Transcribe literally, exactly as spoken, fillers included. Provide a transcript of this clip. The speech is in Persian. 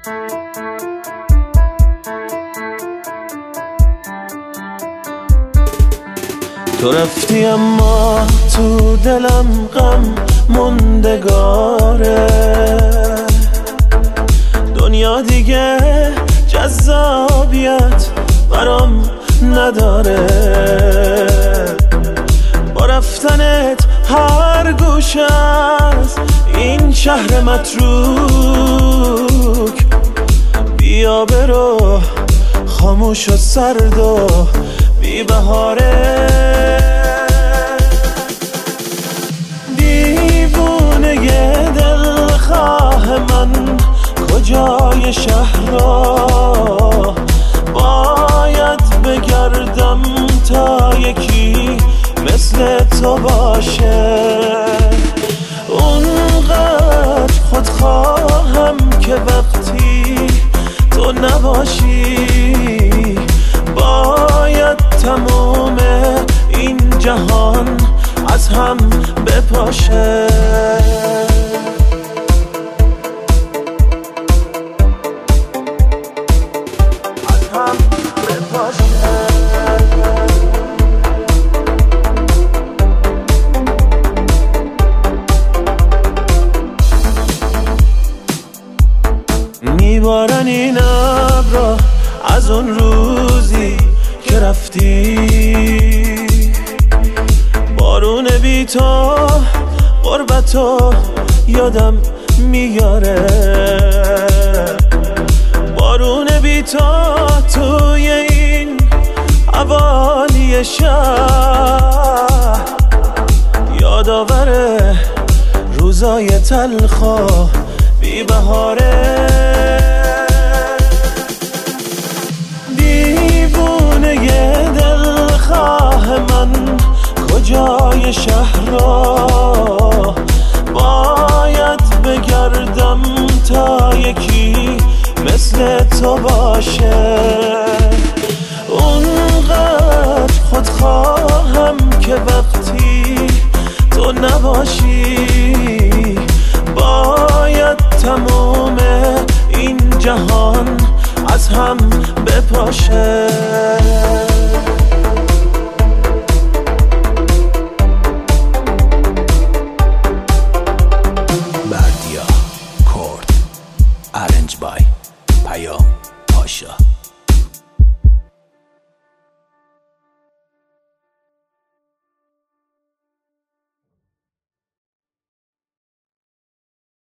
تو رفتی اما تو دلم غم موندگاره، دنیا دیگه جذابیت برام نداره. با رفتنت هر گوشه از این شهر متروک بیا برو، خاموش و سرد و بی بهاره. دیوونه دلخواه من کجای شهر را باید بگردم تا یکی مثل تو باشه. اونقدر خودخواهم که وقتی تو نباشی باید تموم این جهان از هم بپاشه. از هم بپاشه. میبارن این ابرا از اون روزی که رفتی، بارون بی تو غربتو یادم میاره. بارون بی تو توی این حوالی شهر یادآور روزای تلخ و بی بهاره. دلخواه من کجای شهر را باید بگردم تا یکی مثل تو باشه. اونقدر خودخواهم که وقتی تو نباشی باید تموم این جهان از هم بپاشه. بردیا کرد، arranged by پیام پاشا.